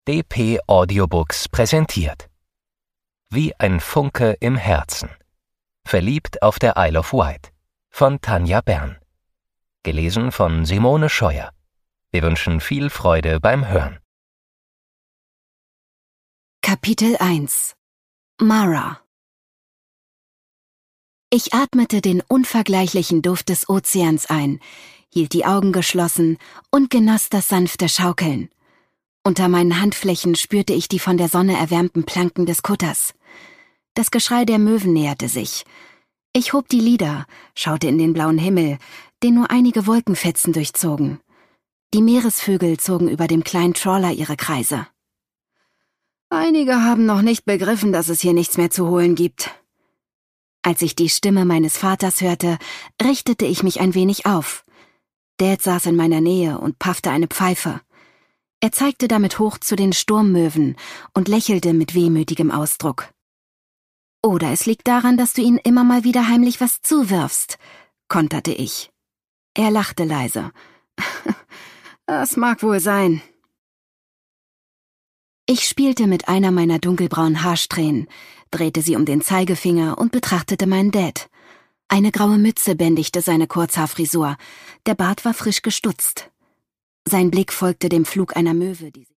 dp Audiobooks präsentiert Wie ein Funke im Herzen. Verliebt auf der Isle of Wight von Tanja Bern. Gelesen von Simone Scheuer. Wir wünschen viel Freude beim Hören. Kapitel 1 Mara. Ich atmete den unvergleichlichen Duft des Ozeans ein, hielt die Augen geschlossen und genoss das sanfte Schaukeln. Unter meinen Handflächen spürte ich die von der Sonne erwärmten Planken des Kutters. Das Geschrei der Möwen näherte sich. Ich hob die Lider, schaute in den blauen Himmel, den nur einige Wolkenfetzen durchzogen. Die Meeresvögel zogen über dem kleinen Trawler ihre Kreise. Einige haben noch nicht begriffen, dass es hier nichts mehr zu holen gibt. Als ich die Stimme meines Vaters hörte, richtete ich mich ein wenig auf. Dad saß in meiner Nähe und paffte eine Pfeife. Er zeigte damit hoch zu den Sturmmöwen und lächelte mit wehmütigem Ausdruck. »Oder es liegt daran, dass du ihnen immer mal wieder heimlich was zuwirfst«, konterte ich. Er lachte leise. »Das mag wohl sein.« Ich spielte mit einer meiner dunkelbraunen Haarsträhnen, drehte sie um den Zeigefinger und betrachtete meinen Dad. Eine graue Mütze bändigte seine Kurzhaarfrisur, der Bart war frisch gestutzt. Sein Blick folgte dem Flug einer Möwe, die